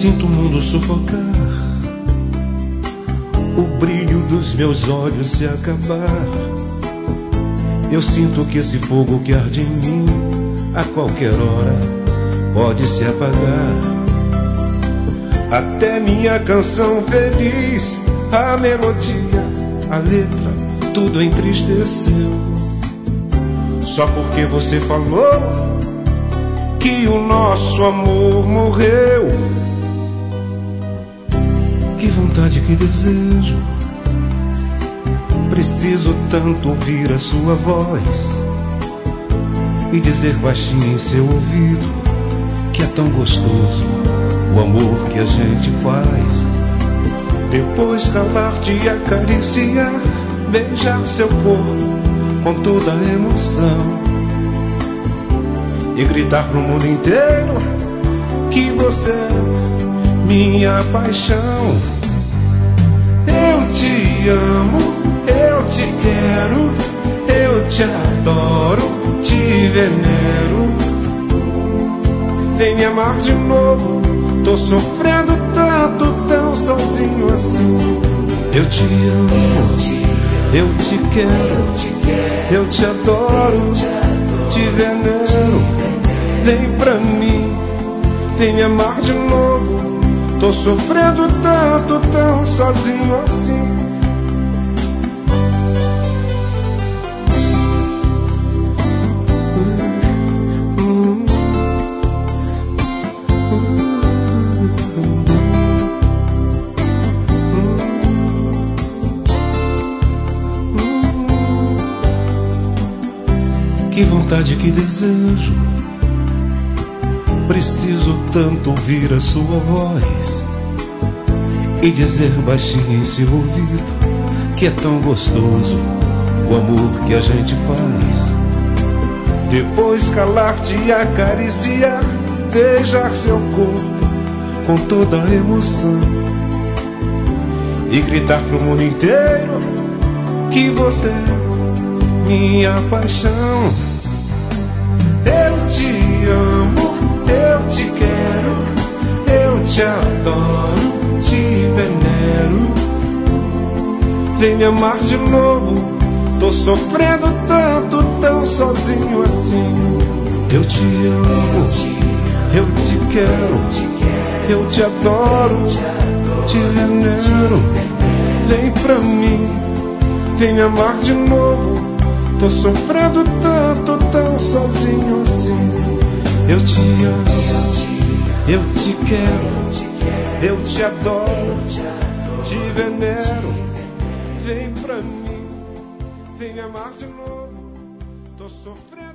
sinto o mundo sufocar, o brilho dos meus olhos se acabar. Eu sinto que esse fogo que arde em mim a qualquer hora pode se apagar. Até minha canção feliz, a melodia, a letra, tudo entristeceu. Só porque você falou que o nosso amor morreu. Que vontade, que desejo, preciso tanto ouvir a sua voz e dizer baixinho em seu ouvido que é tão gostoso o amor que a gente faz. Depois calar-te e acariciar, beijar seu corpo com toda a emoção e gritar pro mundo inteiro que você é minha paixão. Eu te amo, eu te quero, eu te adoro, te venero. Vem me amar de novo, tô sofrendo tanto, tão sozinho assim. Eu te amo, eu te quero, eu te adoro, te venero. Vem pra mim, vem me amar de novo, tô sofrendo tanto, tão sozinho assim. Que vontade, que desejo, preciso tanto ouvir a sua voz e dizer baixinho em seu ouvido que é tão gostoso o amor que a gente faz. Depois calar-te e acariciar, beijar seu corpo com toda a emoção e gritar pro mundo inteiro que você é minha paixão. Eu te amo, eu te quero, eu te adoro, te venero. Vem me amar de novo, tô sofrendo tanto, tão sozinho assim. Eu te amo, eu te quero, eu te adoro, te venero. Vem pra mim, vem me amar de novo, tô sofrendo tanto, tão sozinho assim. Eu te amo, eu te quero, eu te adoro, te venero. Vem pra mim, vem me amar de novo, tô sofrendo.